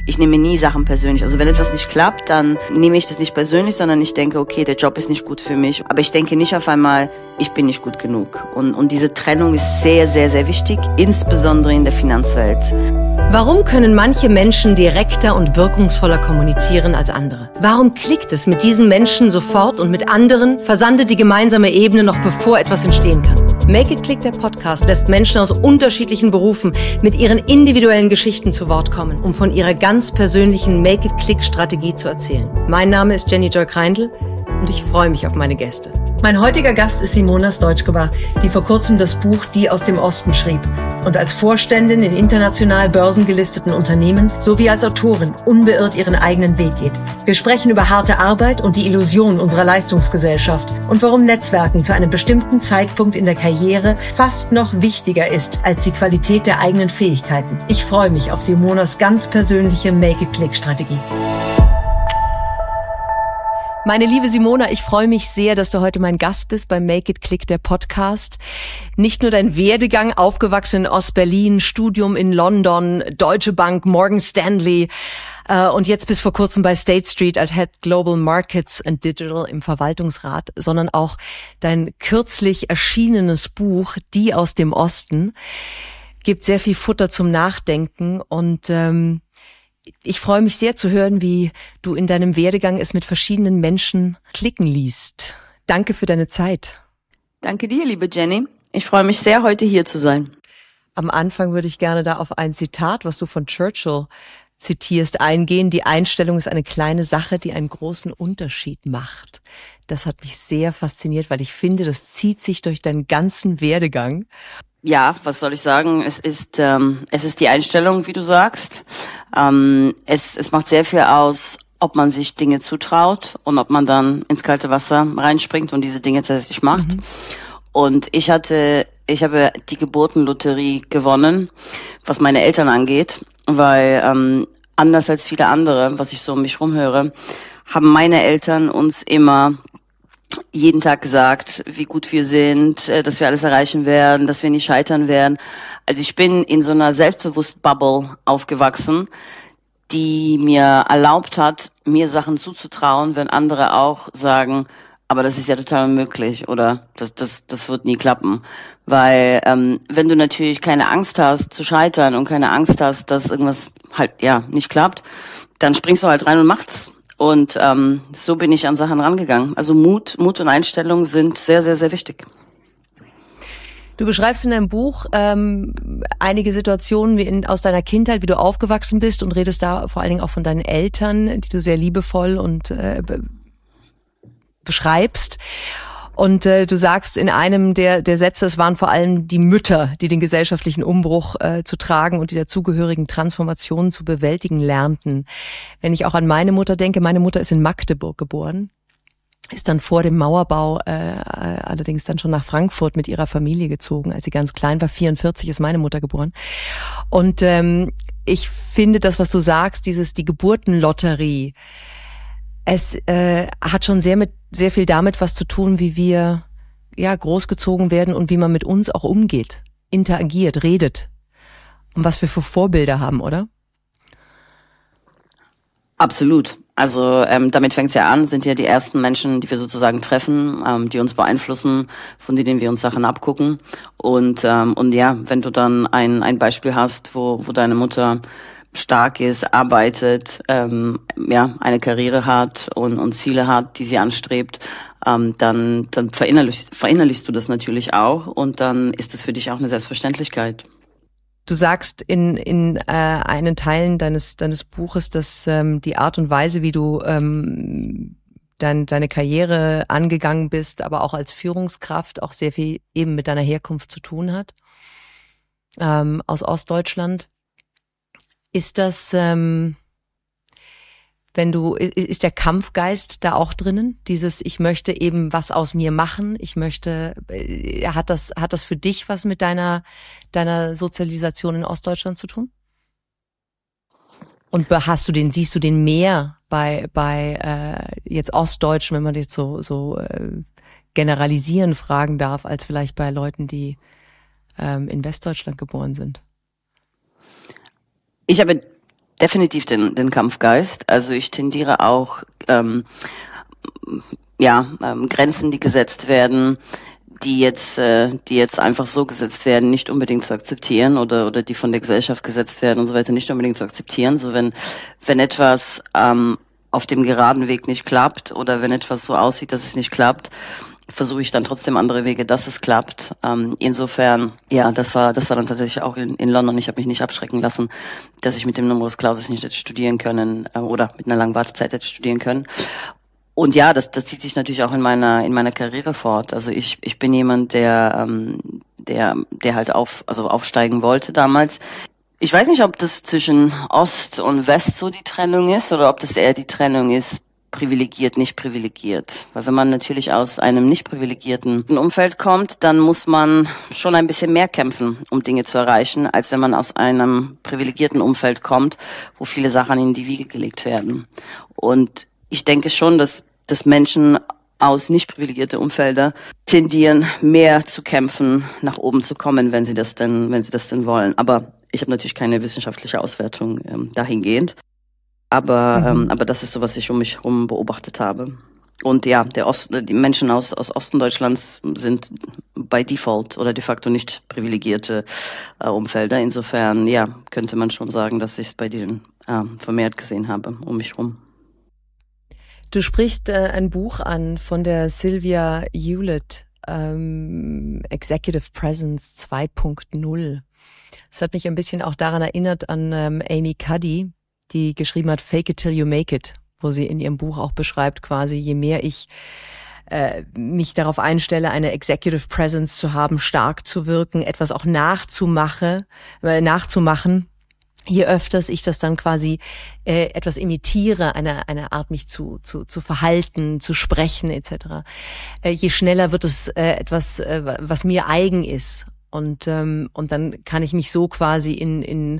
Ich nehme nie Sachen persönlich. Also wenn etwas nicht klappt, dann nehme ich das nicht persönlich, sondern ich denke, okay, der Job ist nicht gut für mich. Aber ich denke nicht auf einmal, ich bin nicht gut genug. Und diese Trennung ist sehr, sehr, sehr wichtig, insbesondere in der Finanzwelt. Warum können manche Menschen direkter und wirkungsvoller kommunizieren als andere? Warum klickt es mit diesen Menschen sofort und mit anderen versandet die gemeinsame Ebene noch bevor etwas entstehen kann? Make It Click, der Podcast, lässt Menschen aus unterschiedlichen Berufen mit ihren individuellen Geschichten zu Wort kommen, um von ihrer ganz persönlichen Make It Click Strategie zu erzählen. Mein Name ist Jenny Joy Kreindl und ich freue mich auf meine Gäste. Mein heutiger Gast ist Simona Stojcova, die vor kurzem das Buch Die aus dem Osten schrieb und als Vorständin in international börsengelisteten Unternehmen sowie als Autorin unbeirrt ihren eigenen Weg geht. Wir sprechen über harte Arbeit und die Illusion unserer Leistungsgesellschaft und warum Netzwerken zu einem bestimmten Zeitpunkt in der Karriere fast noch wichtiger ist als die Qualität der eigenen Fähigkeiten. Ich freue mich auf Simonas ganz persönliche Make-it-Click-Strategie. Meine liebe Simona, ich freue mich sehr, dass du heute mein Gast bist beim Make It Click, der Podcast. Nicht nur dein Werdegang, aufgewachsen in Ostberlin, Studium in London, Deutsche Bank, Morgan Stanley und jetzt bis vor kurzem bei State Street als Head Global Markets and Digital im Verwaltungsrat, sondern auch dein kürzlich erschienenes Buch Die aus dem Osten gibt sehr viel Futter zum Nachdenken und ich freue mich sehr zu hören, wie du in deinem Werdegang es mit verschiedenen Menschen klicken liest. Danke für deine Zeit. Danke dir, liebe Jenny. Ich freue mich sehr, heute hier zu sein. Am Anfang würde ich gerne da auf ein Zitat, was du von Churchill zitierst, eingehen. Die Einstellung ist eine kleine Sache, die einen großen Unterschied macht. Das hat mich sehr fasziniert, weil ich finde, das zieht sich durch deinen ganzen Werdegang. Ja, was soll ich sagen? Es ist die Einstellung, wie du sagst. Es macht sehr viel aus, ob man sich Dinge zutraut und ob man dann ins kalte Wasser reinspringt und diese Dinge tatsächlich macht. Mhm. Und ich habe die Geburtenlotterie gewonnen, was meine Eltern angeht, weil anders als viele andere, was ich so um mich rumhöre, haben meine Eltern uns immer jeden Tag gesagt, wie gut wir sind, dass wir alles erreichen werden, dass wir nicht scheitern werden. Also ich bin in so einer Selbstbewusst-Bubble aufgewachsen, die mir erlaubt hat, mir Sachen zuzutrauen, wenn andere auch sagen, aber das ist ja total unmöglich oder das wird nie klappen. Weil wenn du natürlich keine Angst hast zu scheitern und keine Angst hast, dass irgendwas halt nicht klappt, dann springst du halt rein und machst. Und so bin ich an Sachen rangegangen. Also Mut und Einstellung sind sehr, sehr, sehr wichtig. Du beschreibst in deinem Buch einige Situationen aus deiner Kindheit, wie du aufgewachsen bist und redest da vor allen Dingen auch von deinen Eltern, die du sehr liebevoll und beschreibst. Und du sagst in einem der Sätze, es waren vor allem die Mütter, die den gesellschaftlichen Umbruch zu tragen und die dazugehörigen Transformationen zu bewältigen lernten. Wenn ich auch an meine Mutter denke, meine Mutter ist in Magdeburg geboren, ist dann vor dem Mauerbau allerdings dann schon nach Frankfurt mit ihrer Familie gezogen, als sie ganz klein war. 1944 ist meine Mutter geboren. Und ich finde das, was du sagst, die Geburtenlotterie, es hat schon sehr viel damit was zu tun, wie wir großgezogen werden und wie man mit uns auch umgeht, interagiert, redet und was wir für Vorbilder haben, oder? Absolut. Also damit fängt's ja an, sind ja die ersten Menschen, die wir sozusagen treffen, die uns beeinflussen, von denen wir uns Sachen abgucken. Und wenn du dann ein Beispiel hast, wo deine Mutter stark ist, arbeitet, eine Karriere hat und Ziele hat, die sie anstrebt, dann verinnerlichst du das natürlich auch und dann ist das für dich auch eine Selbstverständlichkeit. Du sagst in einen Teilen deines Buches, dass die Art und Weise, wie du deine Karriere angegangen bist, aber auch als Führungskraft auch sehr viel eben mit deiner Herkunft zu tun hat, aus Ostdeutschland. Ist das, ist der Kampfgeist da auch drinnen? Ich möchte eben was aus mir machen. Hat das für dich was mit deiner Sozialisation in Ostdeutschland zu tun? Und siehst du den mehr bei jetzt Ostdeutschen, wenn man jetzt so generalisieren fragen darf, als vielleicht bei Leuten, die in Westdeutschland geboren sind? Ich habe definitiv den Kampfgeist. Also ich tendiere auch, Grenzen, die gesetzt werden, die jetzt einfach so gesetzt werden, nicht unbedingt zu akzeptieren oder die von der Gesellschaft gesetzt werden und so weiter, nicht unbedingt zu akzeptieren. So wenn etwas auf dem geraden Weg nicht klappt oder wenn etwas so aussieht, dass es nicht klappt, versuche ich dann trotzdem andere Wege, dass es klappt. Insofern, ja, das war dann tatsächlich auch in London. Ich habe mich nicht abschrecken lassen, dass ich mit dem Numerus Clausus nicht hätte studieren können oder mit einer langen Wartezeit hätte studieren können. Und ja, das zieht sich natürlich auch in meiner Karriere fort. Also ich bin jemand, der halt aufsteigen wollte damals. Ich weiß nicht, ob das zwischen Ost und West so die Trennung ist oder ob das eher die Trennung ist, privilegiert, nicht privilegiert. Weil wenn man natürlich aus einem nicht privilegierten Umfeld kommt, dann muss man schon ein bisschen mehr kämpfen, um Dinge zu erreichen, als wenn man aus einem privilegierten Umfeld kommt, wo viele Sachen in die Wiege gelegt werden. Und ich denke schon, dass Menschen aus nicht privilegierten Umfelder tendieren, mehr zu kämpfen, nach oben zu kommen, wenn sie das denn wollen. Aber ich habe natürlich keine wissenschaftliche Auswertung dahingehend. Aber das ist so, was ich um mich herum beobachtet habe. Und ja, die Menschen aus Osten Deutschlands sind by default oder de facto nicht privilegierte Umfelder. Insofern, ja, könnte man schon sagen, dass ich es bei denen vermehrt gesehen habe, um mich herum. Du sprichst ein Buch an von der Sylvia Hewlett, Executive Presence 2.0. Das hat mich ein bisschen auch daran erinnert an Amy Cuddy, die geschrieben hat Fake it till you make it, wo sie in ihrem Buch auch beschreibt, quasi je mehr ich mich darauf einstelle, eine Executive Presence zu haben, stark zu wirken, etwas auch nachzumachen, je öfters ich das dann quasi etwas imitiere, eine Art mich zu verhalten, zu sprechen etc., je schneller wird es etwas, was mir eigen ist. Und dann kann ich mich so quasi in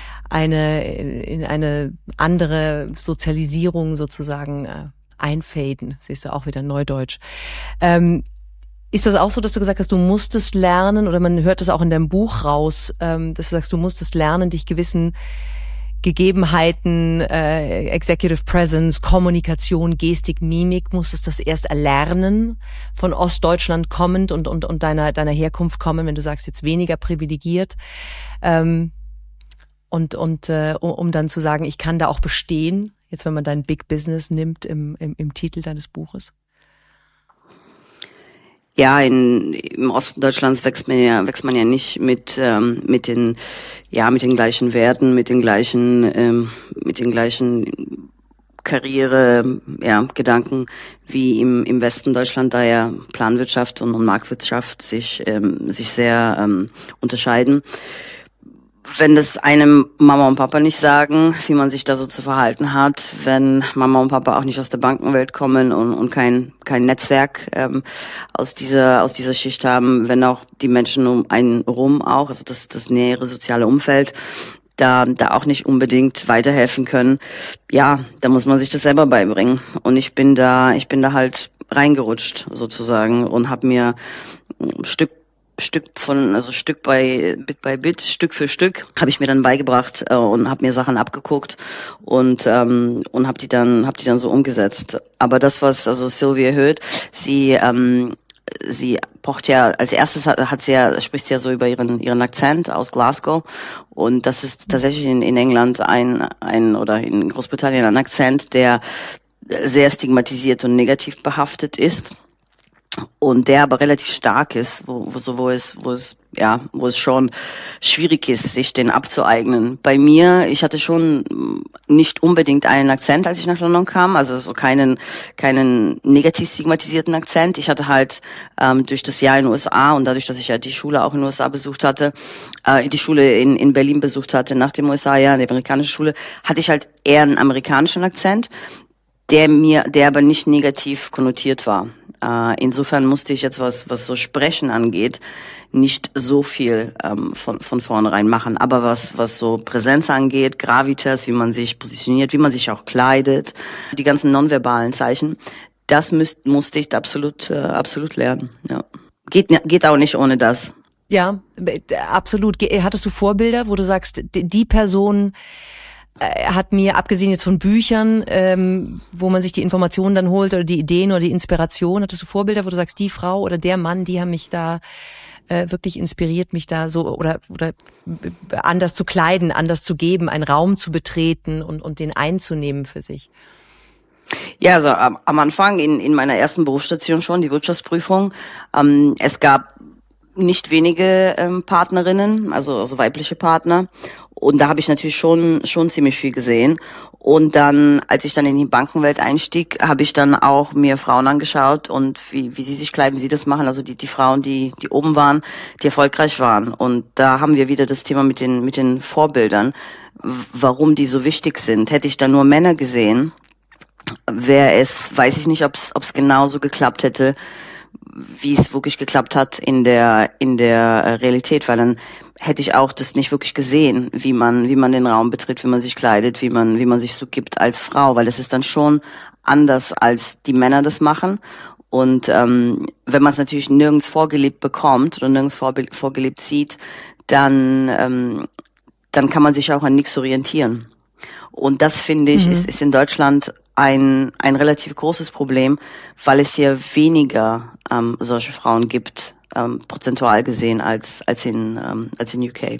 eine andere Sozialisierung sozusagen einfaden. Siehst du auch wieder Neudeutsch. Ist das auch so, dass du gesagt hast, du musstest lernen, oder man hört das auch in deinem Buch raus, dass du sagst, du musstest lernen, dich gewissen Gegebenheiten, Executive Presence, Kommunikation, Gestik, Mimik, musstest das erst erlernen, von Ostdeutschland kommend und deiner Herkunft kommend, wenn du sagst, jetzt weniger privilegiert, um dann zu sagen, ich kann da auch bestehen, jetzt wenn man dein Big Business nimmt im Titel deines Buches? Ja, im Osten Deutschlands wächst man ja nicht mit den gleichen Werten, mit den gleichen Gedanken wie im Westen Deutschland, da ja Planwirtschaft und Marktwirtschaft sich sehr unterscheiden. Wenn das einem Mama und Papa nicht sagen, wie man sich da so zu verhalten hat, wenn Mama und Papa auch nicht aus der Bankenwelt kommen und kein Netzwerk aus dieser Schicht haben, wenn auch die Menschen um einen rum auch, also das nähere soziale Umfeld, da auch nicht unbedingt weiterhelfen können, ja, da muss man sich das selber beibringen. Und ich bin da halt reingerutscht sozusagen und habe mir Stück bei Bit, Stück für Stück, habe ich mir dann beigebracht und habe mir Sachen abgeguckt und habe die dann so umgesetzt. Aber das, was also Sylvia Hewlett, sie pocht ja als erstes spricht sie ja so über ihren Akzent aus Glasgow, und das ist tatsächlich in England oder in Großbritannien ein Akzent, der sehr stigmatisiert und negativ behaftet ist. Und der aber relativ stark ist, wo es schon schwierig ist, sich den abzueignen. Bei mir, ich hatte schon nicht unbedingt einen Akzent, als ich nach London kam, also so keinen negativ stigmatisierten Akzent. Ich hatte halt durch das Jahr in den USA und dadurch, dass ich ja die Schule auch in den USA besucht hatte, die Schule in Berlin besucht hatte, nach dem USA-Jahr, die amerikanische Schule, hatte ich halt eher einen amerikanischen Akzent, der aber nicht negativ konnotiert war. Insofern musste ich jetzt, was so Sprechen angeht, nicht so viel von vornherein machen. Aber was so Präsenz angeht, Gravitas, wie man sich positioniert, wie man sich auch kleidet, die ganzen nonverbalen Zeichen, das musste ich absolut lernen. Ja. Geht auch nicht ohne das. Ja, absolut. Hattest du Vorbilder, wo du sagst, die Person hat mir, abgesehen jetzt von Büchern, wo man sich die Informationen dann holt oder die Ideen oder die Inspiration, hattest du Vorbilder, wo du sagst, die Frau oder der Mann, die haben mich da wirklich inspiriert, mich da so oder anders zu kleiden, anders zu geben, einen Raum zu betreten und den einzunehmen für sich? Ja, also am Anfang in meiner ersten Berufsstation schon, die Wirtschaftsprüfung, es gab nicht wenige Partnerinnen, also weibliche Partner. Und da habe ich natürlich schon ziemlich viel gesehen. Und dann, als ich dann in die Bankenwelt einstieg, habe ich dann auch mir Frauen angeschaut und wie sie sich kleiden, wie sie das machen. Also die Frauen, die oben waren, die erfolgreich waren. Und da haben wir wieder das Thema mit den Vorbildern, warum die so wichtig sind. Hätte ich da nur Männer gesehen, weiß ich nicht, ob es genauso geklappt hätte, wie es wirklich geklappt hat in der Realität, weil dann hätte ich auch das nicht wirklich gesehen, wie man den Raum betritt, wie man sich kleidet, wie man sich so gibt als Frau, weil das ist dann schon anders, als die Männer das machen. Und wenn man es natürlich nirgends vorgelebt bekommt oder nirgends vorgelebt sieht, dann kann man sich auch an nichts orientieren. Und das, finde ich, ist in Deutschland ein relativ großes Problem, weil es hier weniger solche Frauen gibt, prozentual gesehen, als in UK.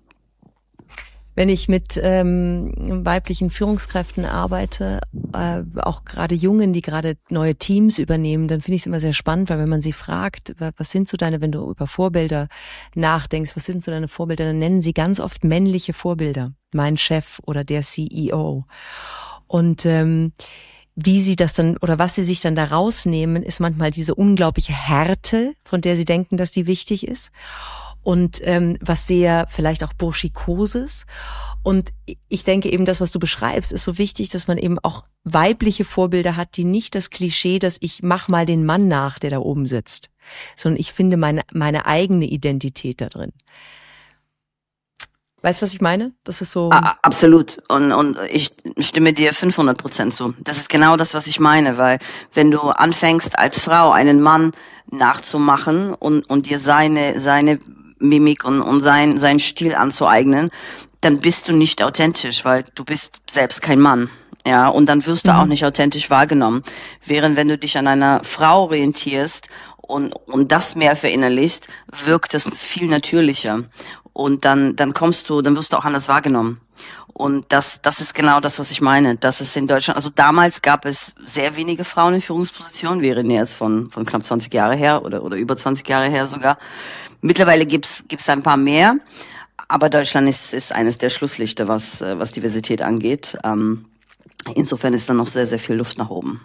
Wenn ich mit weiblichen Führungskräften arbeite, auch gerade Jungen, die gerade neue Teams übernehmen, dann finde ich es immer sehr spannend, weil wenn man sie fragt, was sind so deine, wenn du über Vorbilder nachdenkst, was sind so deine Vorbilder, dann nennen sie ganz oft männliche Vorbilder. Mein Chef oder der CEO. Und wie sie das dann oder was sie sich dann da rausnehmen, ist manchmal diese unglaubliche Härte, von der sie denken, dass die wichtig ist. Und was sehr vielleicht auch Burschikoses. Und ich denke eben, das, was du beschreibst, ist so wichtig, dass man eben auch weibliche Vorbilder hat, die nicht das Klischee, dass ich mach mal den Mann nach, der da oben sitzt, sondern ich finde meine eigene Identität da drin. Weißt du, was ich meine? Das ist so. Absolut. Und ich stimme dir 500% zu. Das ist genau das, was ich meine, weil wenn du anfängst, als Frau einen Mann nachzumachen und dir seine Mimik und sein Stil anzueignen, dann bist du nicht authentisch, weil du bist selbst kein Mann. Ja, und dann wirst du auch nicht authentisch wahrgenommen. Während wenn du dich an einer Frau orientierst und das mehr verinnerlichst, wirkt es viel natürlicher. Und dann wirst du auch anders wahrgenommen. Und das ist genau das, was ich meine. Das ist in Deutschland, also damals gab es sehr wenige Frauen in Führungspositionen, wir reden jetzt von knapp 20 Jahre her oder über 20 Jahre her sogar. Mittlerweile gibt's ein paar mehr, aber Deutschland ist eines der Schlusslichter, was Diversität angeht. Insofern ist da noch sehr, sehr viel Luft nach oben.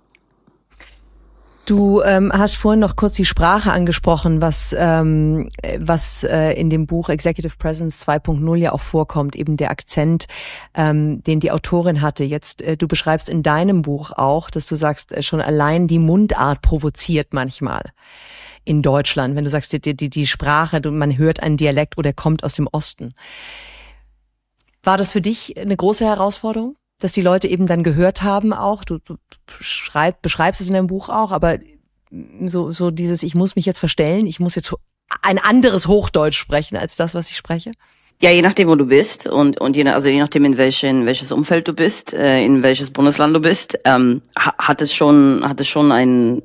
Du hast vorhin noch kurz die Sprache angesprochen, was in dem Buch Executive Presence 2.0 ja auch vorkommt, eben der Akzent, den die Autorin hatte. Jetzt, du beschreibst in deinem Buch auch, dass du sagst, schon allein die Mundart provoziert manchmal in Deutschland. Wenn du sagst, die Sprache, man hört einen Dialekt oder kommt aus dem Osten. War das für dich eine große Herausforderung? Dass die Leute eben dann gehört haben auch, du beschreibst es in deinem Buch auch, aber so dieses, ich muss mich jetzt verstellen, ich muss jetzt ein anderes Hochdeutsch sprechen als das, was ich spreche? Ja, je nachdem, wo du bist und je nachdem, in welches Umfeld du bist, in welches Bundesland du bist, hat es schon eine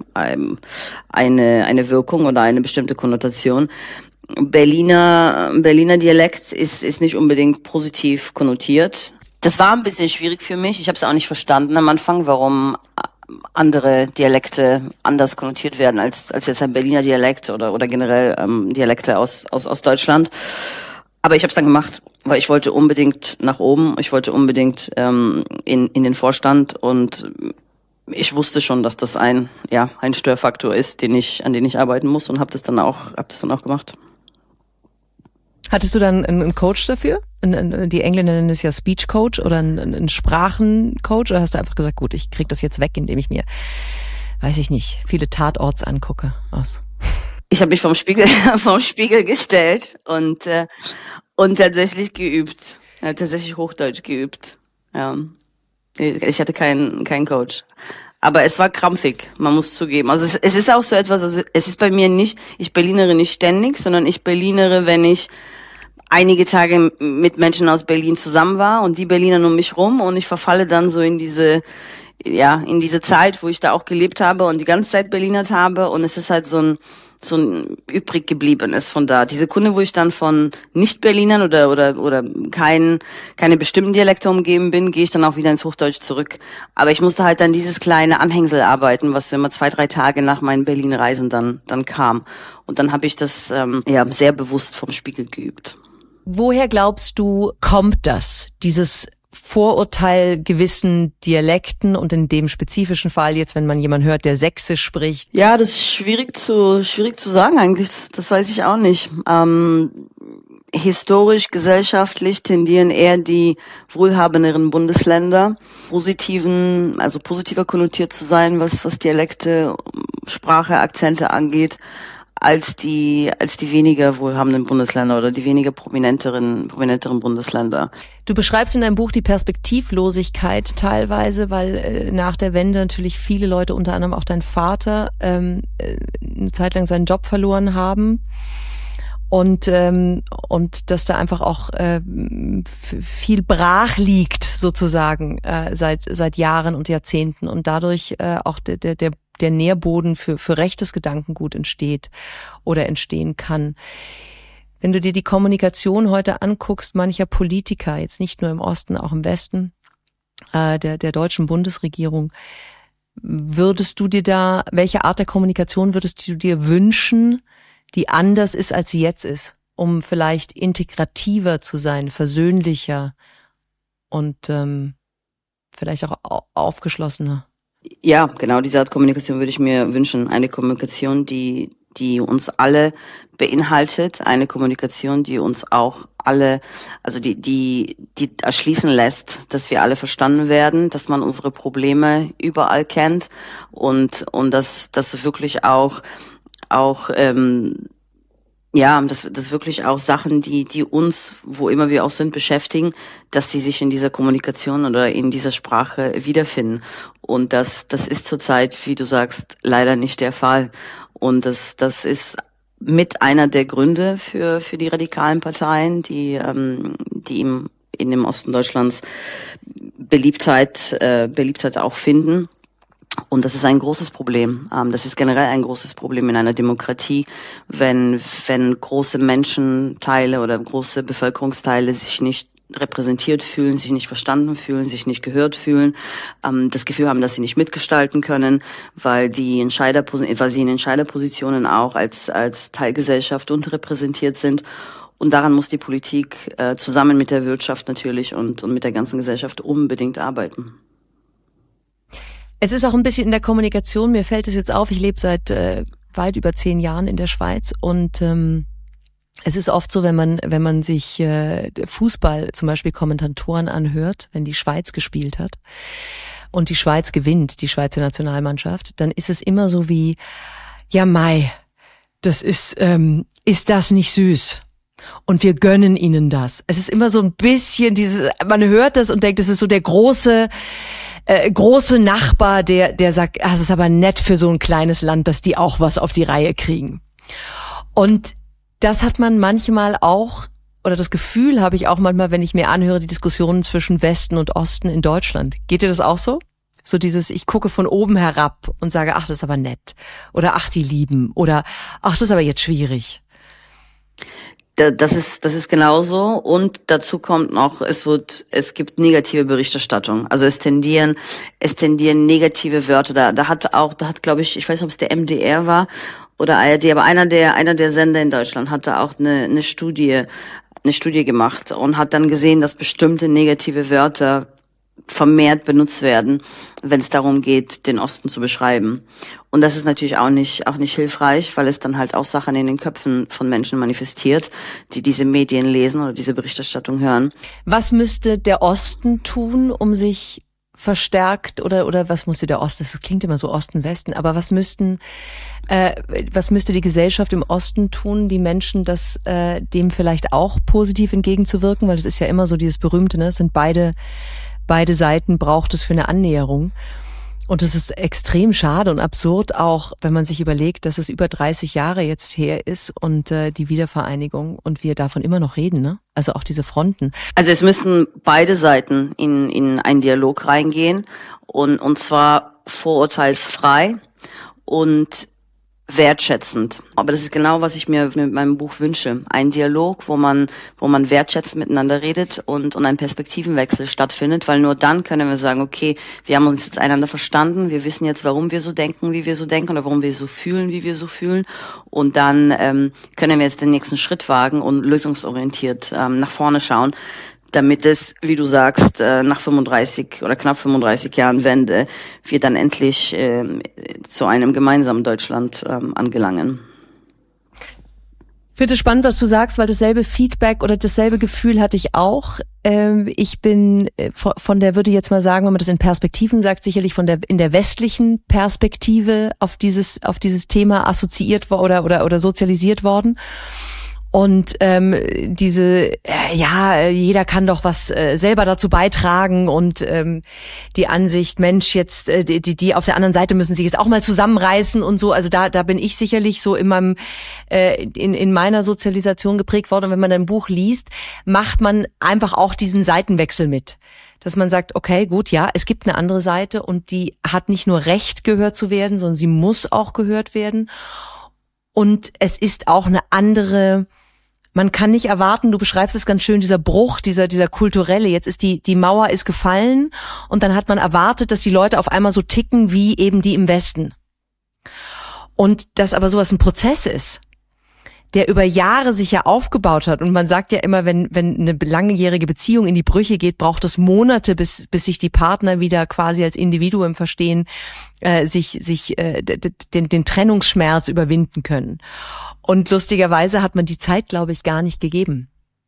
Wirkung oder eine bestimmte Konnotation. Berliner Dialekt ist nicht unbedingt positiv konnotiert. Das war ein bisschen schwierig für mich. Ich habe es auch nicht verstanden am Anfang, warum andere Dialekte anders konnotiert werden als jetzt ein Berliner Dialekt oder generell Dialekte aus Deutschland. Aber ich habe es dann gemacht, weil ich wollte unbedingt nach oben. Ich wollte unbedingt in den Vorstand und ich wusste schon, dass das ein Störfaktor ist, an den ich arbeiten muss und habe das dann auch gemacht. Hattest du dann einen Coach dafür? Die Engländer nennen es ja Speech Coach oder einen Sprachencoach, oder hast du einfach gesagt, gut, ich krieg das jetzt weg, indem ich mir, weiß ich nicht, viele Tatorts angucke aus? Ich habe mich vom Spiegel gestellt und tatsächlich geübt, tatsächlich Hochdeutsch geübt. Ja. Ich hatte keinen Coach. Aber es war krampfig, man muss zugeben. Also es ist auch so etwas, also es ist bei mir nicht, ich Berlinere nicht ständig, sondern ich Berlinere, wenn ich einige Tage mit Menschen aus Berlin zusammen war und die Berliner um mich rum und ich verfalle dann so in diese Zeit, wo ich da auch gelebt habe und die ganze Zeit Berlinert habe und es ist halt so ein übrig gebliebenes von da. Die Sekunde, wo ich dann von Nicht-Berlinern oder keine bestimmten Dialekte umgeben bin, gehe ich dann auch wieder ins Hochdeutsch zurück. Aber ich musste halt dann dieses kleine Anhängsel arbeiten, was so immer 2-3 Tage nach meinen Berlin-Reisen dann kam. Und dann habe ich das sehr bewusst vom Spiegel geübt. Woher glaubst du, kommt das, dieses Vorurteil gewissen Dialekten und in dem spezifischen Fall jetzt, wenn man jemanden hört, der Sächsisch spricht? Ja, das ist schwierig zu sagen eigentlich. Das weiß ich auch nicht. Historisch, gesellschaftlich tendieren eher die wohlhabenderen Bundesländer positiver konnotiert zu sein, was Dialekte, Sprache, Akzente angeht, als die weniger wohlhabenden Bundesländer oder die weniger prominenteren Bundesländer. Du beschreibst in deinem Buch die Perspektivlosigkeit teilweise, weil nach der Wende natürlich viele Leute, unter anderem auch dein Vater, eine Zeit lang seinen Job verloren haben und dass da einfach auch viel brach liegt sozusagen seit Jahren und Jahrzehnten und dadurch auch der Nährboden für rechtes Gedankengut entsteht oder entstehen kann. Wenn du dir die Kommunikation heute anguckst, mancher Politiker, jetzt nicht nur im Osten, auch im Westen, der deutschen Bundesregierung, welche Art der Kommunikation würdest du dir wünschen, die anders ist, als sie jetzt ist, um vielleicht integrativer zu sein, versöhnlicher und vielleicht auch aufgeschlossener? Ja, genau diese Art Kommunikation würde ich mir wünschen. Eine Kommunikation, die uns alle beinhaltet. Eine Kommunikation, die uns auch alle, also die erschließen lässt, dass wir alle verstanden werden, dass man unsere Probleme überall kennt und dass wirklich auch dass wirklich auch Sachen, die uns, wo immer wir auch sind, beschäftigen, dass sie sich in dieser Kommunikation oder in dieser Sprache wiederfinden. Und das ist zurzeit, wie du sagst, leider nicht der Fall. Und das ist mit einer der Gründe für die radikalen Parteien, die in dem Osten Deutschlands Beliebtheit auch finden. Und das ist ein großes Problem. Das ist generell ein großes Problem in einer Demokratie, wenn große Menschenteile oder große Bevölkerungsteile sich nicht repräsentiert fühlen, sich nicht verstanden fühlen, sich nicht gehört fühlen, das Gefühl haben, dass sie nicht mitgestalten können, weil sie in Entscheiderpositionen auch als Teilgesellschaft unterrepräsentiert sind. Und daran muss die Politik zusammen mit der Wirtschaft natürlich und mit der ganzen Gesellschaft unbedingt arbeiten. Es ist auch ein bisschen in der Kommunikation, mir fällt es jetzt auf, ich lebe seit weit über 10 Jahren in der Schweiz und es ist oft so, wenn man sich Fußball, zum Beispiel Kommentatoren anhört, wenn die Schweiz gespielt hat und die Schweiz gewinnt, die Schweizer Nationalmannschaft, dann ist es immer so wie, ja Mei, das ist das nicht süß? Und wir gönnen ihnen das. Es ist immer so ein bisschen man hört das und denkt, das ist so der große Nachbar, der sagt, es ist aber nett für so ein kleines Land, dass die auch was auf die Reihe kriegen. Und das hat man manchmal auch, oder das Gefühl habe ich auch manchmal, wenn ich mir anhöre, die Diskussionen zwischen Westen und Osten in Deutschland. Geht dir das auch so? So dieses, ich gucke von oben herab und sage, ach, das ist aber nett. Oder ach, die lieben. Oder ach, das ist aber jetzt schwierig. Das ist genauso und dazu kommt noch, es gibt negative Berichterstattung. Also es tendieren negative Wörter. Da hat glaube ich weiß nicht, ob es der MDR war oder ARD, aber einer der Sender in Deutschland hatte auch eine Studie gemacht und hat dann gesehen, dass bestimmte negative Wörter vermehrt benutzt werden, wenn es darum geht, den Osten zu beschreiben. Und das ist natürlich auch nicht hilfreich, weil es dann halt auch Sachen in den Köpfen von Menschen manifestiert, die diese Medien lesen oder diese Berichterstattung hören. Was müsste der Osten tun, um sich verstärkt oder was musste der Osten, das klingt immer so Osten-Westen, aber was müsste die Gesellschaft im Osten tun, die Menschen, dem vielleicht auch positiv entgegenzuwirken, weil es ist ja immer so dieses berühmte, ne, es sind beide Seiten braucht es für eine Annäherung. Und es ist extrem schade und absurd auch, wenn man sich überlegt, dass es über 30 Jahre jetzt her ist und die Wiedervereinigung und wir davon immer noch reden, ne? Also auch diese Fronten. Also es müssen beide Seiten in einen Dialog reingehen und zwar vorurteilsfrei und wertschätzend. Aber das ist genau, was ich mir mit meinem Buch wünsche. Ein Dialog, wo man wertschätzend miteinander redet und ein Perspektivenwechsel stattfindet, weil nur dann können wir sagen, okay, wir haben uns jetzt einander verstanden, wir wissen jetzt, warum wir so denken, wie wir so denken oder warum wir so fühlen, wie wir so fühlen und dann können wir jetzt den nächsten Schritt wagen und lösungsorientiert nach vorne schauen, damit es, wie du sagst, nach 35 oder knapp 35 Jahren Wende, wir dann endlich zu einem gemeinsamen Deutschland angelangen. Ich finde es spannend, was du sagst, weil dasselbe Feedback oder dasselbe Gefühl hatte ich auch. Ich bin würde jetzt mal sagen, wenn man das in Perspektiven sagt, sicherlich in der westlichen Perspektive auf dieses Thema assoziiert oder sozialisiert worden. Und jeder kann doch was selber dazu beitragen und die Ansicht, Mensch, jetzt die auf der anderen Seite müssen sich jetzt auch mal zusammenreißen und so. Also da bin ich sicherlich so in meinem in meiner Sozialisation geprägt worden. Und wenn man ein Buch liest, macht man einfach auch diesen Seitenwechsel mit. Dass man sagt, okay, gut, ja, es gibt eine andere Seite und die hat nicht nur Recht, gehört zu werden, sondern sie muss auch gehört werden. Und es ist auch eine andere. Man kann nicht erwarten, du beschreibst es ganz schön, dieser Bruch, dieser kulturelle, jetzt ist die Mauer ist gefallen und dann hat man erwartet, dass die Leute auf einmal so ticken wie eben die im Westen. Und dass aber sowas ein Prozess ist, der über Jahre sich ja aufgebaut hat. Und man sagt ja immer, wenn eine langjährige Beziehung in die Brüche geht, braucht es Monate, bis sich die Partner wieder quasi als Individuum verstehen, den Trennungsschmerz überwinden können. Und lustigerweise hat man die Zeit, glaube ich, gar nicht gegeben,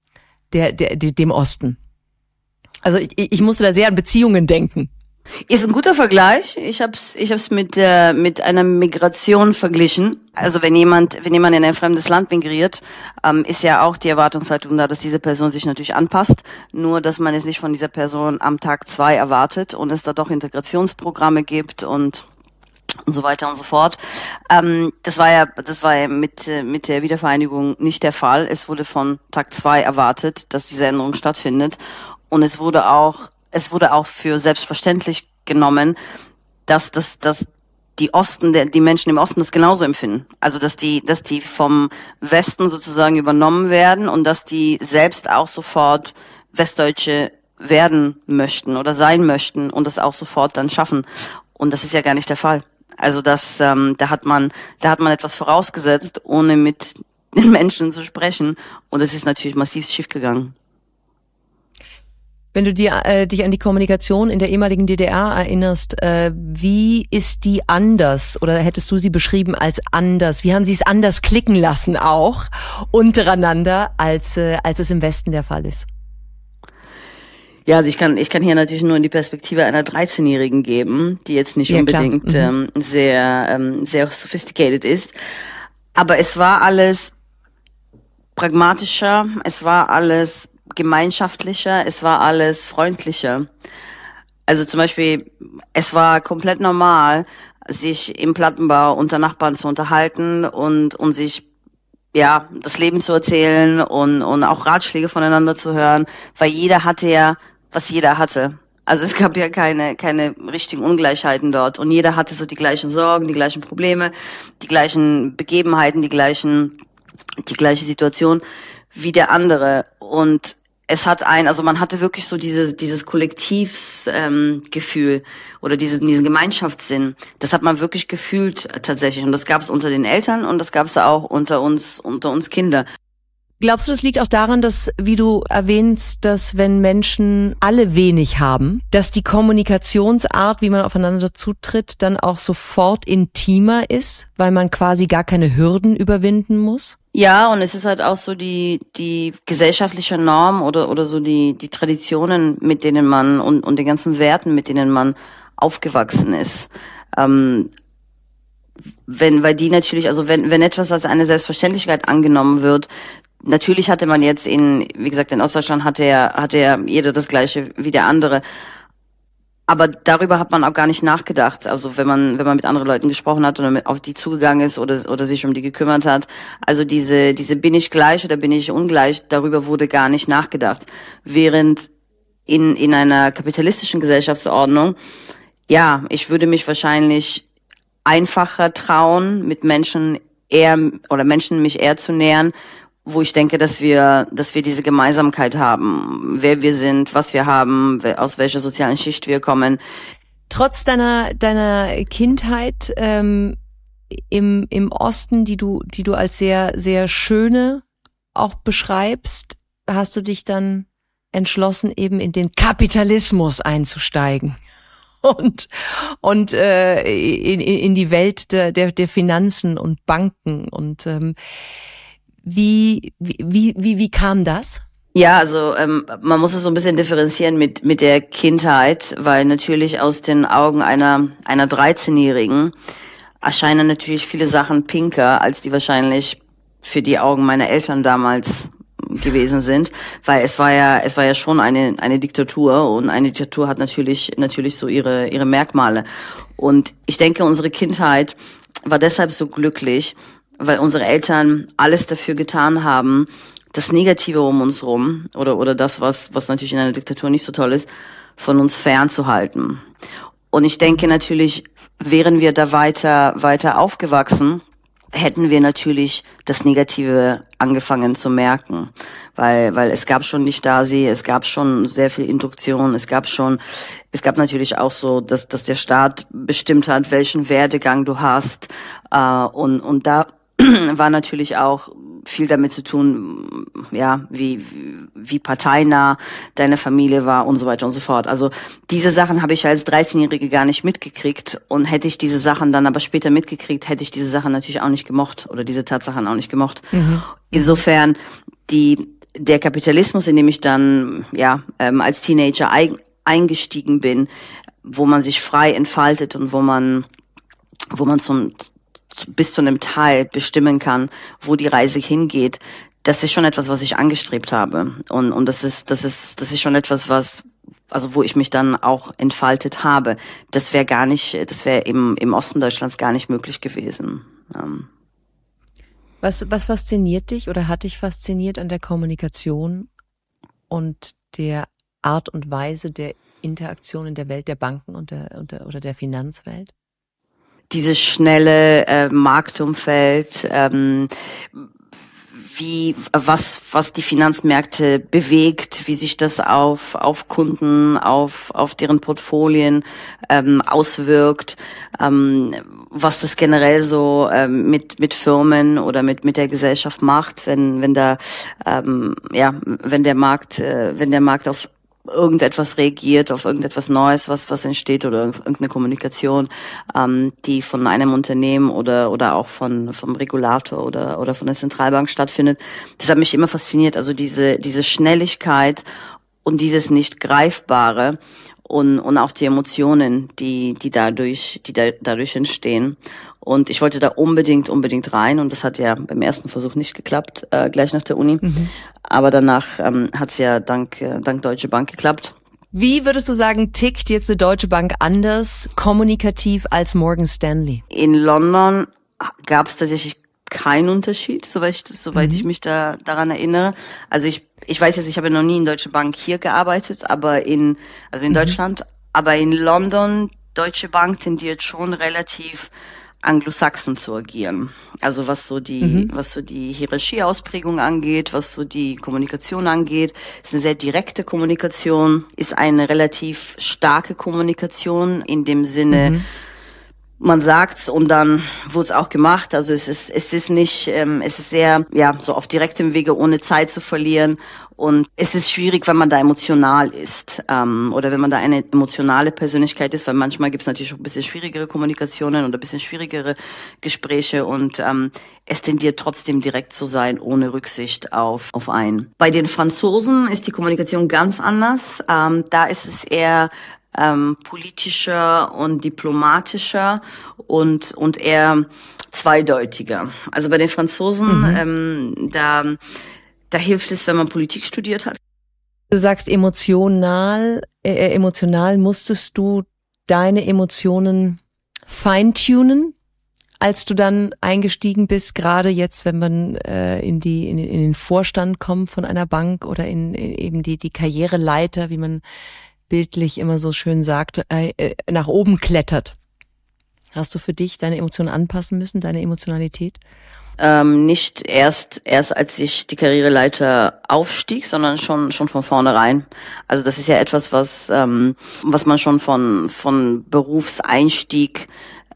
dem Osten. Also ich musste da sehr an Beziehungen denken. Ist ein guter Vergleich. Ich hab's mit einer Migration verglichen. Also wenn jemand in ein fremdes Land migriert, ist ja auch die Erwartungshaltung da, dass diese Person sich natürlich anpasst. Nur, dass man es nicht von dieser Person am Tag 2 erwartet und es da doch Integrationsprogramme gibt und so weiter und so fort. Das war ja mit der Wiedervereinigung nicht der Fall. Es wurde von Tag 2 erwartet, dass diese Änderung stattfindet. Und es wurde auch für selbstverständlich genommen, dass die Menschen im Osten das genauso empfinden. Also, dass die vom Westen sozusagen übernommen werden und dass die selbst auch sofort Westdeutsche werden möchten oder sein möchten und das auch sofort dann schaffen. Und das ist ja gar nicht der Fall. Also, da hat man etwas vorausgesetzt, ohne mit den Menschen zu sprechen. Und es ist natürlich massiv schief gegangen. Wenn du dich an die Kommunikation in der ehemaligen DDR erinnerst, wie ist die anders oder hättest du sie beschrieben als anders? Wie haben sie es anders klicken lassen auch untereinander, als es im Westen der Fall ist? Ja, also ich kann hier natürlich nur in die Perspektive einer 13-Jährigen geben, die jetzt nicht unbedingt sehr sophisticated ist. Aber es war alles pragmatischer, es war alles gemeinschaftlicher, es war alles freundlicher. Also zum Beispiel, es war komplett normal, sich im Plattenbau unter Nachbarn zu unterhalten und sich das Leben zu erzählen und auch Ratschläge voneinander zu hören, weil jeder hatte ja, was jeder hatte. Also es gab ja keine richtigen Ungleichheiten dort und jeder hatte so die gleichen Sorgen, die gleichen Probleme, die gleichen Begebenheiten, die gleiche Situation wie der andere. Und es hat man hatte wirklich so dieses Kollektivsgefühl oder diesen Gemeinschaftssinn. Das hat man wirklich gefühlt tatsächlich. Und das gab es unter den Eltern und das gab es auch unter uns Kinder. Glaubst du, das liegt auch daran, dass, wie du erwähnst, dass wenn Menschen alle wenig haben, dass die Kommunikationsart, wie man aufeinander zutritt, dann auch sofort intimer ist, weil man quasi gar keine Hürden überwinden muss? Ja, und es ist halt auch so die gesellschaftliche Norm oder so die Traditionen, mit denen man und den ganzen Werten, mit denen man aufgewachsen ist. Weil die natürlich, also wenn etwas als eine Selbstverständlichkeit angenommen wird, natürlich hatte man jetzt wie gesagt, in Ostdeutschland hatte ja jeder das Gleiche wie der andere. Aber darüber hat man auch gar nicht nachgedacht. Also wenn man mit anderen Leuten gesprochen hat oder auf die zugegangen ist oder sich um die gekümmert hat. Also diese bin ich gleich oder bin ich ungleich, darüber wurde gar nicht nachgedacht. Während in einer kapitalistischen Gesellschaftsordnung, ja, ich würde mich wahrscheinlich einfacher trauen, mit Menschen mich eher zu nähern, wo ich denke, dass wir diese Gemeinsamkeit haben, wer wir sind, was wir haben, aus welcher sozialen Schicht wir kommen. Trotz deiner Kindheit im Osten, die du als sehr, sehr schöne auch beschreibst, hast du dich dann entschlossen, eben in den Kapitalismus einzusteigen und in die Welt der Finanzen und Banken und wie kam das? Ja, also man muss es so ein bisschen differenzieren mit der Kindheit, weil natürlich aus den Augen einer 13-Jährigen erscheinen natürlich viele Sachen pinker, als die wahrscheinlich für die Augen meiner Eltern damals gewesen sind, weil es war ja schon eine Diktatur, und eine Diktatur hat natürlich so ihre Merkmale. Und ich denke, unsere Kindheit war deshalb so glücklich, weil unsere Eltern alles dafür getan haben, das Negative um uns rum oder das, was natürlich in einer Diktatur nicht so toll ist, von uns fernzuhalten. Und ich denke natürlich, wären wir da weiter aufgewachsen, hätten wir natürlich das Negative angefangen zu merken, weil es gab schon die Stasi, es gab schon sehr viel Induktion, es gab natürlich auch so, dass der Staat bestimmt hat, welchen Werdegang du hast, und da war natürlich auch viel damit zu tun, ja, wie parteinah deine Familie war und so weiter und so fort. Also diese Sachen habe ich als 13-Jährige gar nicht mitgekriegt, und hätte ich diese Sachen dann aber später mitgekriegt, hätte ich diese Sachen natürlich auch nicht gemocht oder diese Tatsachen auch nicht gemocht. Mhm. Insofern der Kapitalismus, in dem ich dann als Teenager eingestiegen bin, wo man sich frei entfaltet und wo man bis zu einem Teil bestimmen kann, wo die Reise hingeht, das ist schon etwas, was ich angestrebt habe. Und das ist schon etwas, wo ich mich dann auch entfaltet habe. Das wäre im Osten Deutschlands gar nicht möglich gewesen. Was fasziniert dich oder hat dich fasziniert an der Kommunikation und der Art und Weise der Interaktion in der Welt der Banken oder der Finanzwelt? Dieses schnelle Marktumfeld, was die Finanzmärkte bewegt, wie sich das auf Kunden, auf deren Portfolien auswirkt, was das generell so mit Firmen oder mit der Gesellschaft macht, wenn der Markt auf irgendetwas reagiert, auf irgendetwas Neues, was entsteht, oder irgendeine Kommunikation, die von einem Unternehmen oder auch vom Regulator oder von der Zentralbank stattfindet. Das hat mich immer fasziniert, also diese Schnelligkeit und dieses nicht Greifbare und auch die Emotionen, die dadurch entstehen. Und ich wollte da unbedingt rein, und das hat ja beim ersten Versuch nicht geklappt, gleich nach der Uni. Mhm. Aber danach hat's ja dank Deutsche Bank geklappt. Wie würdest du sagen, tickt jetzt eine Deutsche Bank anders kommunikativ als Morgan Stanley? In London gab's tatsächlich keinen Unterschied, soweit ich mich daran erinnere. Also ich weiß jetzt, ich habe ja noch nie in Deutsche Bank hier gearbeitet, aber in Deutschland, aber in London, Deutsche Bank tendiert schon relativ Anglo-Sachsen zu agieren. Also was so die Hierarchieausprägung angeht, was so die Kommunikation angeht, ist eine sehr direkte Kommunikation, ist eine relativ starke Kommunikation in dem Sinne, man sagt's und dann wurde es auch gemacht. Also es ist sehr, so auf direktem Wege, ohne Zeit zu verlieren. Und es ist schwierig, wenn man da emotional ist, oder wenn man da eine emotionale Persönlichkeit ist, weil manchmal gibt's natürlich auch ein bisschen schwierigere Kommunikationen oder ein bisschen schwierigere Gespräche, und es tendiert trotzdem direkt zu sein, ohne Rücksicht auf einen. Bei den Franzosen ist die Kommunikation ganz anders. Da ist es eher politischer und diplomatischer und eher zweideutiger. Also bei den Franzosen, da hilft es, wenn man Politik studiert hat. Du sagst emotional musstest du deine Emotionen feintunen, als du dann eingestiegen bist, gerade jetzt, wenn man in den Vorstand kommt von einer Bank oder in eben die Karriereleiter, wie man bildlich immer so schön sagt, nach oben klettert. Hast du für dich deine Emotionen anpassen müssen, deine Emotionalität? Nicht erst als ich die Karriereleiter aufstieg, sondern schon von vornherein. Also das ist ja etwas, was man schon von Berufseinstieg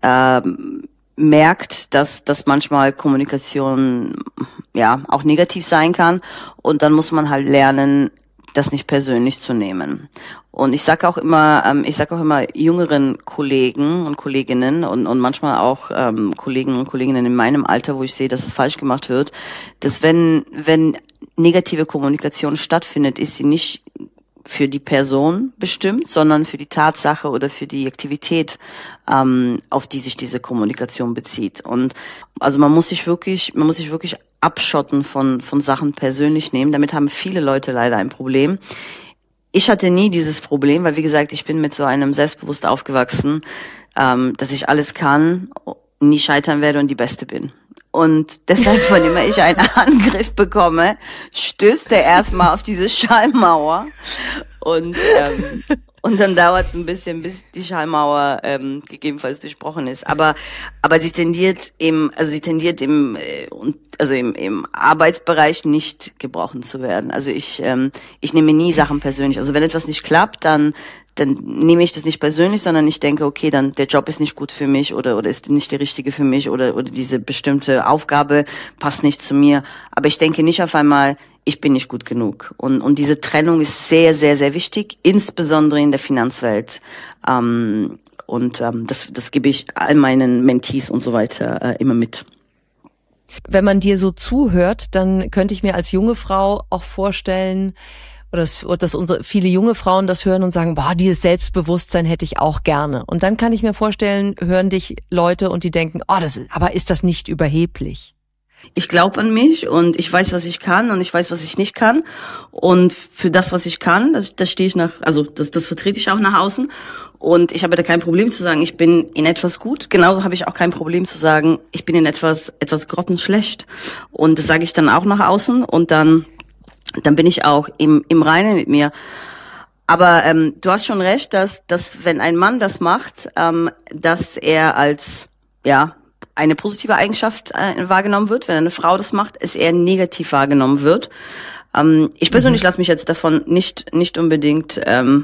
merkt, dass manchmal Kommunikation ja auch negativ sein kann, und dann muss man halt lernen, das nicht persönlich zu nehmen. Und ich sage auch immer jüngeren Kollegen und Kolleginnen und manchmal auch Kollegen und Kolleginnen in meinem Alter, wo ich sehe, dass es falsch gemacht wird, dass wenn negative Kommunikation stattfindet, ist sie nicht für die Person bestimmt, sondern für die Tatsache oder für die Aktivität, auf die sich diese Kommunikation bezieht. Und also man muss sich wirklich abschotten von Sachen persönlich nehmen. Damit haben viele Leute leider ein Problem. Ich hatte nie dieses Problem, weil wie gesagt, ich bin mit so einem Selbstbewusst aufgewachsen, dass ich alles kann, nie scheitern werde und die Beste bin. Und deshalb, wann immer ich einen Angriff bekomme, stößt er erstmal auf diese Schallmauer und dann dauert es ein bisschen, bis die Schallmauer gegebenenfalls durchbrochen ist. Aber sie tendiert im Arbeitsbereich nicht gebrochen zu werden. Also ich nehme nie Sachen persönlich. Also wenn etwas nicht klappt, dann nehme ich das nicht persönlich, sondern ich denke, okay, dann der Job ist nicht gut für mich oder ist nicht der richtige für mich oder diese bestimmte Aufgabe passt nicht zu mir. Aber ich denke nicht auf einmal, ich bin nicht gut genug. Und diese Trennung ist sehr, sehr, sehr wichtig, insbesondere in der Finanzwelt. Das gebe ich all meinen Mentees und so weiter immer mit. Wenn man dir so zuhört, dann könnte ich mir als junge Frau auch vorstellen, oder dass viele junge Frauen das hören und sagen, boah, dieses Selbstbewusstsein hätte ich auch gerne. Und dann kann ich mir vorstellen, hören dich Leute und die denken, aber ist das nicht überheblich? Ich glaube an mich und ich weiß, was ich kann und ich weiß, was ich nicht kann. Und für das, was ich kann, das stehe ich das vertrete ich auch nach außen. Und ich habe da kein Problem zu sagen, ich bin in etwas gut. Genauso habe ich auch kein Problem zu sagen, ich bin in etwas grottenschlecht. Und das sage ich dann auch nach außen und dann bin ich auch im Reinen mit mir. Aber du hast schon recht, dass wenn ein Mann das macht, dass er als eine positive Eigenschaft wahrgenommen wird. Wenn eine Frau das macht, es eher negativ wahrgenommen wird. Ich persönlich lasse mich jetzt davon nicht unbedingt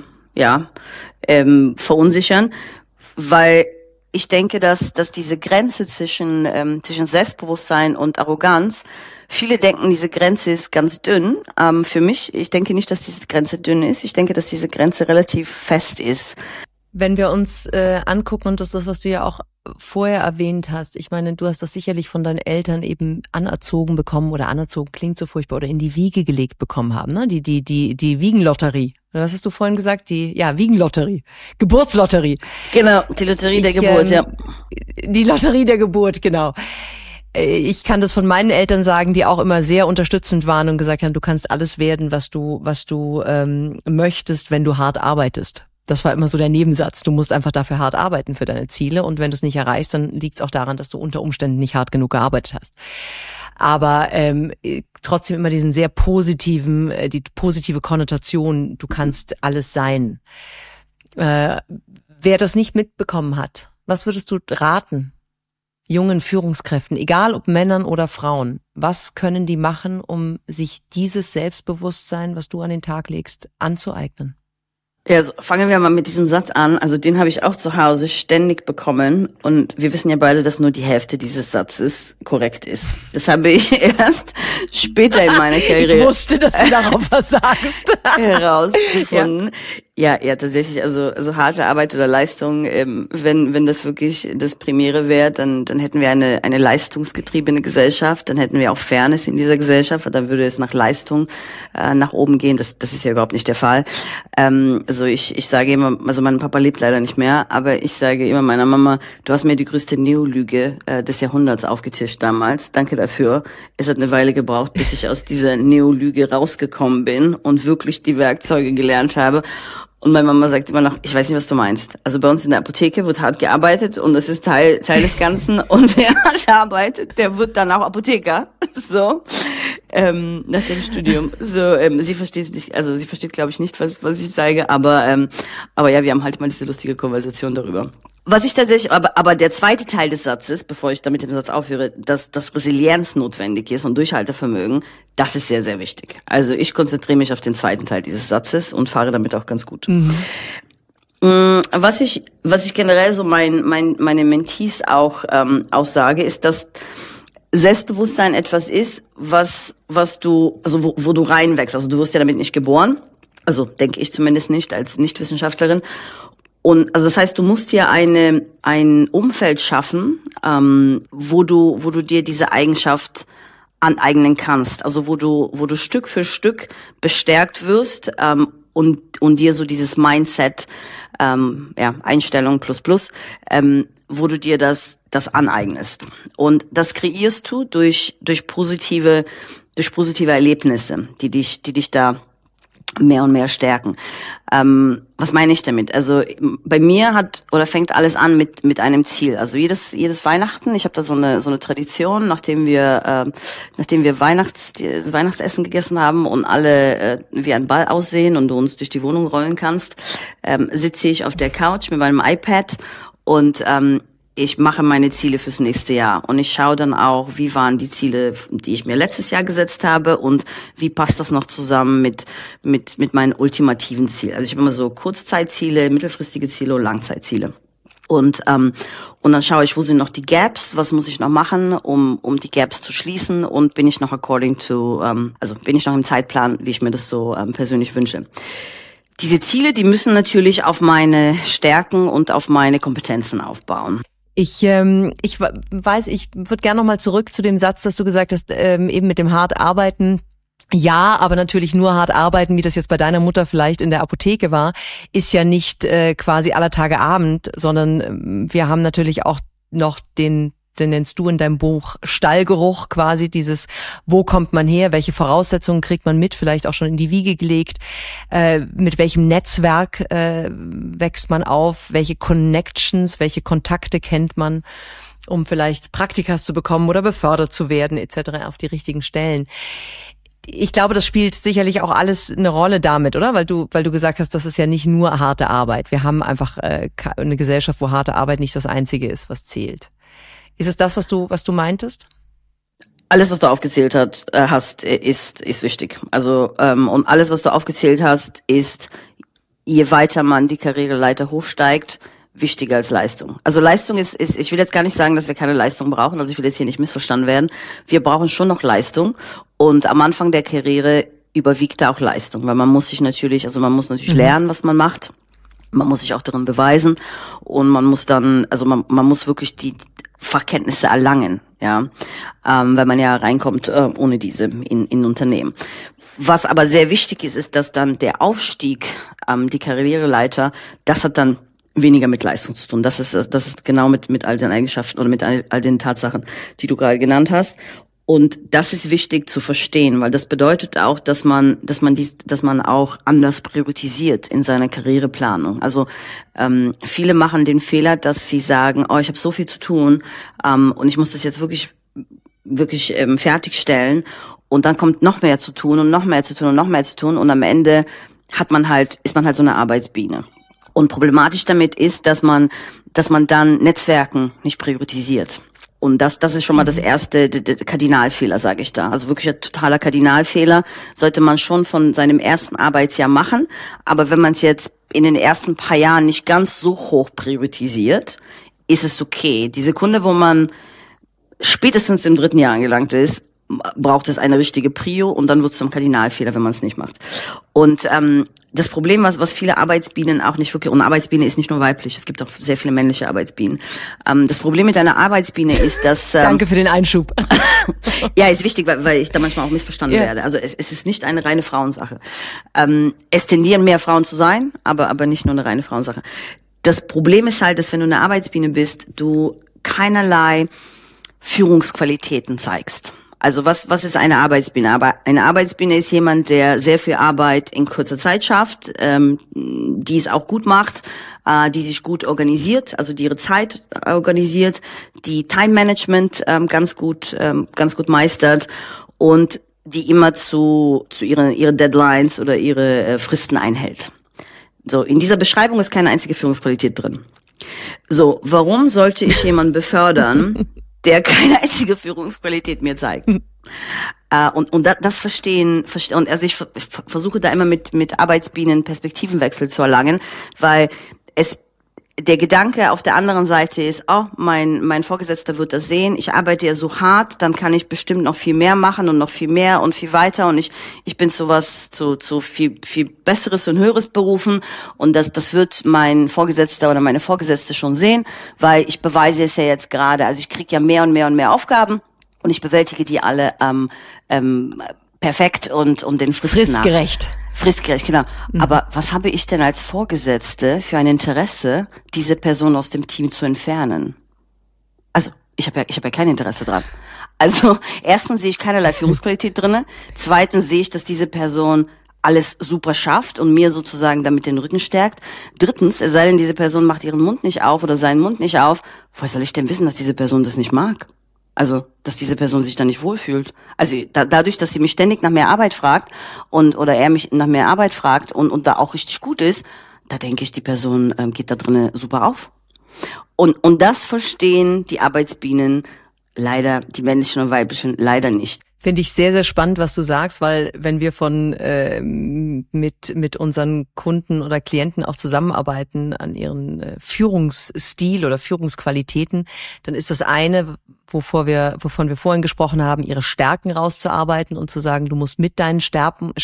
verunsichern, weil ich denke, dass diese Grenze zwischen Selbstbewusstsein und Arroganz, viele denken, diese Grenze ist ganz dünn. Für mich, ich denke nicht, dass diese Grenze dünn ist. Ich denke, dass diese Grenze relativ fest ist. Wenn wir uns angucken, und das ist das, was du ja auch vorher erwähnt hast, ich meine, du hast das sicherlich von deinen Eltern eben anerzogen bekommen, oder anerzogen klingt so furchtbar, oder in die Wiege gelegt bekommen haben, ne? Die Wiegenlotterie. Was hast du vorhin gesagt? Wiegenlotterie. Geburtslotterie. Genau, die Lotterie der Geburt, ja. Die Lotterie der Geburt, genau. Ich kann das von meinen Eltern sagen, die auch immer sehr unterstützend waren und gesagt haben, du kannst alles werden, was du möchtest, wenn du hart arbeitest. Das war immer so der Nebensatz. Du musst einfach dafür hart arbeiten für deine Ziele, und wenn du es nicht erreichst, dann liegt es auch daran, dass du unter Umständen nicht hart genug gearbeitet hast. Aber trotzdem immer diesen sehr die positive Konnotation, du kannst alles sein. Wer das nicht mitbekommen hat, was würdest du raten jungen Führungskräften, egal ob Männern oder Frauen? Was können die machen, um sich dieses Selbstbewusstsein, was du an den Tag legst, anzueignen? Ja, also fangen wir mal mit diesem Satz an. Also den habe ich auch zu Hause ständig bekommen, und wir wissen ja beide, dass nur die Hälfte dieses Satzes korrekt ist. Das habe ich erst später in meiner Karriere ich wusste, dass du darauf was sagst. herausgefunden. Ja. Ja, tatsächlich, also harte Arbeit oder Leistung, wenn das wirklich das Primäre wäre, dann hätten wir eine leistungsgetriebene Gesellschaft, dann hätten wir auch Fairness in dieser Gesellschaft, dann würde es nach Leistung nach oben gehen. Das ist ja überhaupt nicht der Fall. Also ich sage immer, also mein Papa lebt leider nicht mehr, aber ich sage immer meiner Mama, du hast mir die größte Neolüge des Jahrhunderts aufgetischt damals. Danke dafür. Es hat eine Weile gebraucht, bis ich aus dieser Neolüge rausgekommen bin und wirklich die Werkzeuge gelernt habe. Und meine Mama sagt immer noch, ich weiß nicht, was du meinst. Also bei uns in der Apotheke wird hart gearbeitet und es ist Teil des Ganzen. Und wer hart arbeitet, der wird dann auch Apotheker. So, nach dem Studium. So, sie versteht es nicht, also sie versteht, glaube ich, nicht, was ich sage. Aber ja, wir haben halt mal diese lustige Konversation darüber. Was ich tatsächlich, aber der zweite Teil des Satzes, bevor ich da mit dem Satz aufhöre, dass Resilienz notwendig ist und Durchhaltevermögen, das ist sehr, sehr wichtig. Also ich konzentriere mich auf den zweiten Teil dieses Satzes und fahre damit auch ganz gut. Mhm. Was ich generell so meine Mentees auch aussage, ist, dass Selbstbewusstsein etwas ist, was du, also wo du reinwächst. Also du wirst ja damit nicht geboren. Also denke ich zumindest nicht als Nichtwissenschaftlerin. Und also das heißt, du musst dir ein Umfeld schaffen, wo du dir diese Eigenschaft aneignen kannst. Also wo du Stück für Stück bestärkt wirst und dir so dieses Mindset, Einstellung plus, wo du dir das aneignest. Und das kreierst du durch positive Erlebnisse, die dich da mehr und mehr stärken. Was meine ich damit? Also bei mir fängt alles an mit einem Ziel. Also jedes Weihnachten, ich habe da so eine Tradition, nachdem wir Weihnachtsessen gegessen haben und alle wie ein Ball aussehen und du uns durch die Wohnung rollen kannst, sitze ich auf der Couch mit meinem iPad und ich mache meine Ziele fürs nächste Jahr und ich schaue dann auch, wie waren die Ziele, die ich mir letztes Jahr gesetzt habe und wie passt das noch zusammen mit meinen ultimativen Zielen. Also ich habe immer so Kurzzeitziele, mittelfristige Ziele und Langzeitziele. Und dann schaue ich, wo sind noch die Gaps, was muss ich noch machen, um die Gaps zu schließen und bin ich noch bin ich noch im Zeitplan, wie ich mir das so persönlich wünsche. Diese Ziele, die müssen natürlich auf meine Stärken und auf meine Kompetenzen aufbauen. Ich weiß, ich würde gerne noch mal zurück zu dem Satz, dass du gesagt hast, eben mit dem hart arbeiten. Ja, aber natürlich nur hart arbeiten, wie das jetzt bei deiner Mutter vielleicht in der Apotheke war, ist ja nicht quasi aller Tage Abend, sondern wir haben natürlich auch noch den nennst du in deinem Buch Stallgeruch, quasi dieses, wo kommt man her, welche Voraussetzungen kriegt man mit, vielleicht auch schon in die Wiege gelegt, mit welchem Netzwerk wächst man auf, welche Connections, welche Kontakte kennt man, um vielleicht Praktikas zu bekommen oder befördert zu werden etc. auf die richtigen Stellen. Ich glaube, das spielt sicherlich auch alles eine Rolle damit, oder? Weil du gesagt hast, das ist ja nicht nur harte Arbeit. Wir haben einfach eine Gesellschaft, wo harte Arbeit nicht das Einzige ist, was zählt. Ist es das, was du meintest? Alles, was du aufgezählt hast, ist wichtig. Also und alles, was du aufgezählt hast, ist, je weiter man die Karriereleiter hochsteigt, wichtiger als Leistung. Also Leistung ist, ich will jetzt gar nicht sagen, dass wir keine Leistung brauchen. Also ich will jetzt hier nicht missverstanden werden. Wir brauchen schon noch Leistung. Und am Anfang der Karriere überwiegt da auch Leistung, weil man muss natürlich lernen, was man macht. Man muss sich auch darin beweisen und man muss dann, also man muss wirklich die Fachkenntnisse erlangen, ja, weil man ja reinkommt ohne diese in Unternehmen. Was aber sehr wichtig ist, dass dann der Aufstieg, die Karriereleiter, das hat dann weniger mit Leistung zu tun. Das ist genau mit all den Eigenschaften oder mit all den Tatsachen, die du gerade genannt hast. Und das ist wichtig zu verstehen, weil das bedeutet auch, dass man auch anders priorisiert in seiner Karriereplanung. Also viele machen den Fehler, dass sie sagen, ich habe so viel zu tun und ich muss das jetzt wirklich fertigstellen und dann kommt noch mehr zu tun und noch mehr zu tun und noch mehr zu tun und am Ende ist man halt so eine Arbeitsbiene. Und problematisch damit ist, dass man dann Netzwerken nicht priorisiert. Und das ist schon mal das erste Kardinalfehler, sage ich da. Also wirklich ein totaler Kardinalfehler sollte man schon von seinem ersten Arbeitsjahr machen. Aber wenn man es jetzt in den ersten paar Jahren nicht ganz so hoch priorisiert, ist es okay. Die Sekunde, wo man spätestens im 3. Jahr angelangt ist, braucht es eine richtige Prio und dann wird es zum Kardinalfehler, wenn man es nicht macht. Und das Problem, was viele Arbeitsbienen auch nicht wirklich, und Arbeitsbiene ist nicht nur weiblich, es gibt auch sehr viele männliche Arbeitsbienen. Das Problem mit einer Arbeitsbiene ist, dass... Danke für den Einschub. Ja, ist wichtig, weil ich da manchmal auch missverstanden werde. Also es ist nicht eine reine Frauensache. Es tendieren mehr Frauen zu sein, aber nicht nur eine reine Frauensache. Das Problem ist halt, dass wenn du eine Arbeitsbiene bist, du keinerlei Führungsqualitäten zeigst. Also was ist eine Arbeitsbiene? Aber eine Arbeitsbiene ist jemand, der sehr viel Arbeit in kurzer Zeit schafft, die es auch gut macht, die sich gut organisiert, also die ihre Zeit organisiert, die Time Management ganz gut meistert und die immer zu ihre Deadlines oder ihre Fristen einhält. So, in dieser Beschreibung ist keine einzige Führungsqualität drin. So, warum sollte ich jemanden befördern, der keine einzige Führungsqualität mir zeigt? Und das verstehen, und also ich versuche da immer mit Arbeitsbienen Perspektivenwechsel zu erlangen, weil der Gedanke auf der anderen Seite ist, mein Vorgesetzter wird das sehen, ich arbeite ja so hart, dann kann ich bestimmt noch viel mehr machen und noch viel mehr und viel weiter und ich bin zu viel Besseres und Höheres berufen und das wird mein Vorgesetzter oder meine Vorgesetzte schon sehen, weil ich beweise es ja jetzt gerade, also ich kriege ja mehr und mehr und mehr Aufgaben und ich bewältige die alle perfekt und den Fristen fristgerecht. Fristgerecht, genau. Aber was habe ich denn als Vorgesetzte für ein Interesse, diese Person aus dem Team zu entfernen? Also, ich habe ja kein Interesse dran. Also, erstens sehe ich keinerlei Führungsqualität drinne. Zweitens sehe ich, dass diese Person alles super schafft und mir sozusagen damit den Rücken stärkt. Drittens, es sei denn, diese Person macht ihren Mund nicht auf oder seinen Mund nicht auf. Woher soll ich denn wissen, dass diese Person das nicht mag? Also, dass diese Person sich da nicht wohlfühlt. Also dadurch, dass sie mich ständig nach mehr Arbeit fragt oder er mich nach mehr Arbeit fragt und da auch richtig gut ist, da denke ich, die Person geht da drinnen super auf. Und das verstehen die Arbeitsbienen leider, die männlichen und weiblichen, leider nicht. Finde ich sehr, sehr spannend, was du sagst, weil wenn wir mit unseren Kunden oder Klienten auch zusammenarbeiten an ihren Führungsstil oder Führungsqualitäten, dann ist das eine, wovon wir vorhin gesprochen haben, ihre Stärken rauszuarbeiten und zu sagen, du musst mit deinen Stärken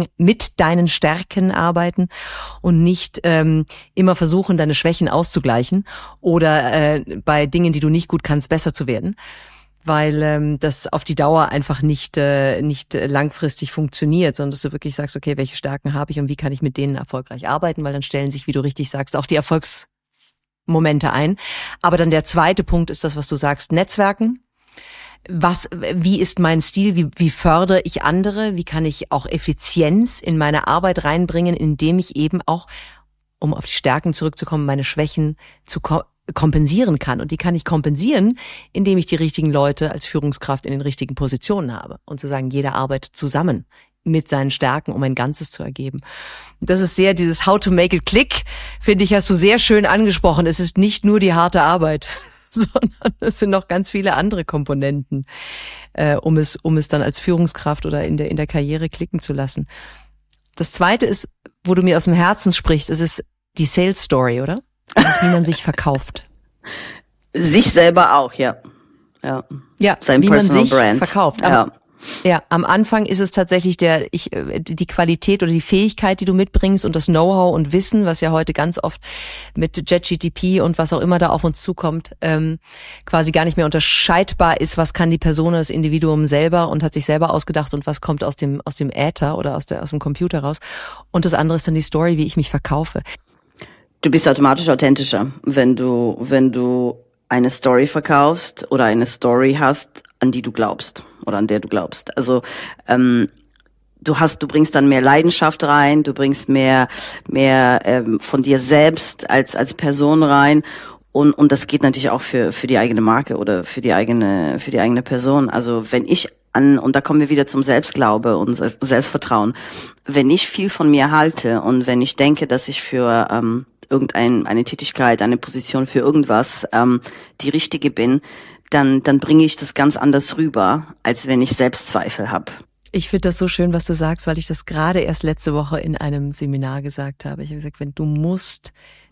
arbeiten und nicht immer versuchen, deine Schwächen auszugleichen oder bei Dingen, die du nicht gut kannst, besser zu werden. Weil das auf die Dauer einfach nicht langfristig funktioniert, sondern dass du wirklich sagst, okay, welche Stärken habe ich und wie kann ich mit denen erfolgreich arbeiten, weil dann stellen sich, wie du richtig sagst, auch die Erfolgsmomente ein. Aber dann der zweite Punkt ist das, was du sagst, Netzwerken. Wie ist mein Stil? Wie fördere ich andere? Wie kann ich auch Effizienz in meine Arbeit reinbringen, indem ich eben auch, um auf die Stärken zurückzukommen, meine Schwächen kompensieren kann. Und die kann ich kompensieren, indem ich die richtigen Leute als Führungskraft in den richtigen Positionen habe. Und zu sagen, jeder arbeitet zusammen mit seinen Stärken, um ein Ganzes zu ergeben. Das ist sehr dieses How to make it click, finde ich, hast du sehr schön angesprochen. Es ist nicht nur die harte Arbeit, sondern es sind noch ganz viele andere Komponenten, um es dann als Führungskraft oder in der Karriere klicken zu lassen. Das Zweite ist, wo du mir aus dem Herzen sprichst, es ist die Sales Story, oder? Das ist, wie man sich verkauft. Sich selber auch, ja. Ja, sein wie man sich Brand verkauft. Aber ja, am Anfang ist es tatsächlich die Qualität oder die Fähigkeit, die du mitbringst und das Know-how und Wissen, was ja heute ganz oft mit ChatGPT und was auch immer da auf uns zukommt, quasi gar nicht mehr unterscheidbar ist, was kann die Person oder das Individuum selber und hat sich selber ausgedacht und was kommt aus dem Äther oder aus dem Computer raus. Und das andere ist dann die Story, wie ich mich verkaufe. Du bist automatisch authentischer, wenn du eine Story verkaufst oder eine Story hast, an die du glaubst oder an der du glaubst. Also du bringst dann mehr Leidenschaft rein, du bringst mehr von dir selbst als Person rein und das geht natürlich auch für die eigene Marke oder für die eigene Person. Also wenn ich und da kommen wir wieder zum Selbstglaube und Selbstvertrauen. Wenn ich viel von mir halte und wenn ich denke, dass ich für eine Tätigkeit, eine Position für irgendwas die richtige bin, dann bringe ich das ganz anders rüber, als wenn ich Selbstzweifel habe. Ich finde das so schön, was du sagst, weil ich das gerade erst letzte Woche in einem Seminar gesagt habe. Ich habe gesagt, du musst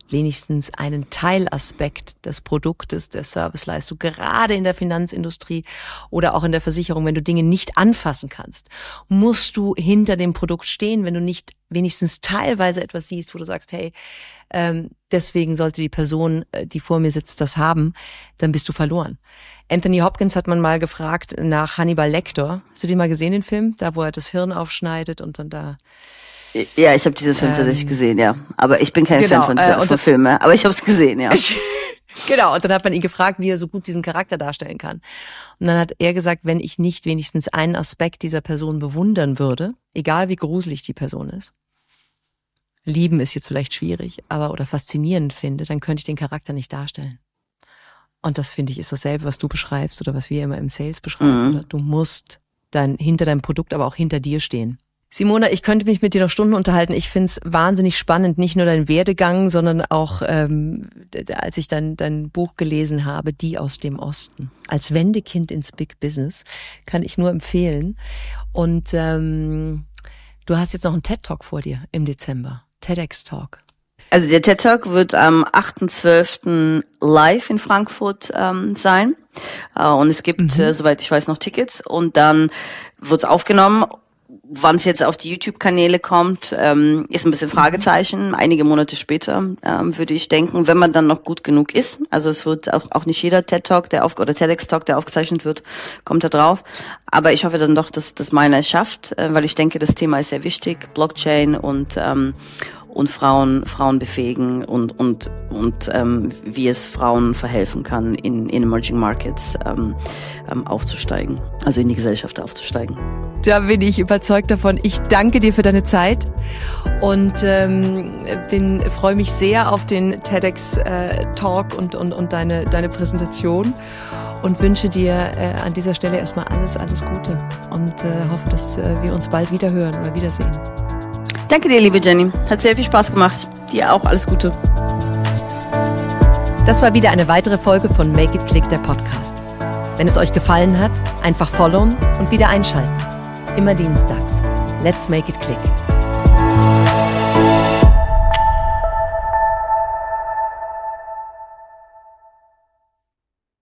wenigstens einen Teilaspekt des Produktes, der Serviceleistung, gerade in der Finanzindustrie oder auch in der Versicherung, wenn du Dinge nicht anfassen kannst, musst du hinter dem Produkt stehen, wenn du nicht wenigstens teilweise etwas siehst, wo du sagst, hey, deswegen sollte die Person, die vor mir sitzt, das haben, dann bist du verloren. Anthony Hopkins hat man mal gefragt nach Hannibal Lecter. Hast du den mal gesehen, den Film? Da, wo er das Hirn aufschneidet und dann da... Ja, ich habe diesen Film tatsächlich gesehen, ja. Aber ich bin kein Fan von Filmen, aber ich habe es gesehen, ja. Genau, und dann hat man ihn gefragt, wie er so gut diesen Charakter darstellen kann. Und dann hat er gesagt, wenn ich nicht wenigstens einen Aspekt dieser Person bewundern würde, egal wie gruselig die Person ist, lieben ist jetzt vielleicht schwierig, aber oder faszinierend finde, dann könnte ich den Charakter nicht darstellen. Und das, finde ich, ist dasselbe, was du beschreibst oder was wir immer im Sales beschreiben. Oder? Du musst dann hinter deinem Produkt, aber auch hinter dir stehen. Simona, ich könnte mich mit dir noch Stunden unterhalten. Ich find's wahnsinnig spannend, nicht nur dein Werdegang, sondern auch, als ich dein Buch gelesen habe, Die aus dem Osten. Als Wendekind ins Big Business, kann ich nur empfehlen. Und du hast jetzt noch einen TED-Talk vor dir im Dezember. TEDx-Talk. Also der TED-Talk wird am 8.12. live in Frankfurt sein. Und es gibt, soweit ich weiß, noch Tickets. Und dann wird's aufgenommen. Wann es jetzt auf die YouTube-Kanäle kommt, ist ein bisschen Fragezeichen. Einige Monate später, würde ich denken, wenn man dann noch gut genug ist. Also es wird auch nicht jeder TED-Talk, oder TEDx-Talk, der aufgezeichnet wird, kommt da drauf. Aber ich hoffe dann doch, dass meiner es schafft, weil ich denke, das Thema ist sehr wichtig. Blockchain und Frauen befähigen und wie es Frauen verhelfen kann, in Emerging Markets aufzusteigen, also in die Gesellschaft aufzusteigen. Da bin ich überzeugt davon. Ich danke dir für deine Zeit und freue mich sehr auf den TEDx Talk und deine Präsentation und wünsche dir an dieser Stelle erstmal alles Gute und hoffe, dass wir uns bald wieder hören oder wiedersehen. Danke dir, liebe Jenny. Hat sehr viel Spaß gemacht. Dir auch alles Gute. Das war wieder eine weitere Folge von Make It Click, der Podcast. Wenn es euch gefallen hat, einfach followen und wieder einschalten. Immer dienstags. Let's make it click.